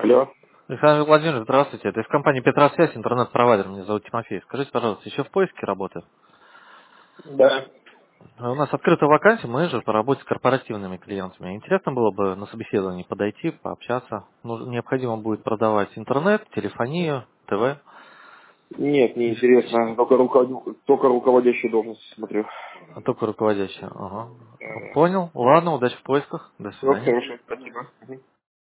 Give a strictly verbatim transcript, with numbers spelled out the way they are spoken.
Алло. Александр Владимирович, здравствуйте. Это из компании Петросвязь, интернет-провайдер. Меня зовут Тимофей. Скажите, пожалуйста, еще в поиске работы? Да. У нас открыта вакансия менеджер по работе с корпоративными клиентами. Интересно было бы на собеседование подойти, пообщаться. Ну, необходимо будет продавать интернет, телефонию, ТВ. Нет, не интересно. Только, руковод- только руководящую должность смотрю. А только руководящая. Ага. Понял. Ладно, удачи в поисках. До Все, свидания. хорошо. Спасибо. Мгм.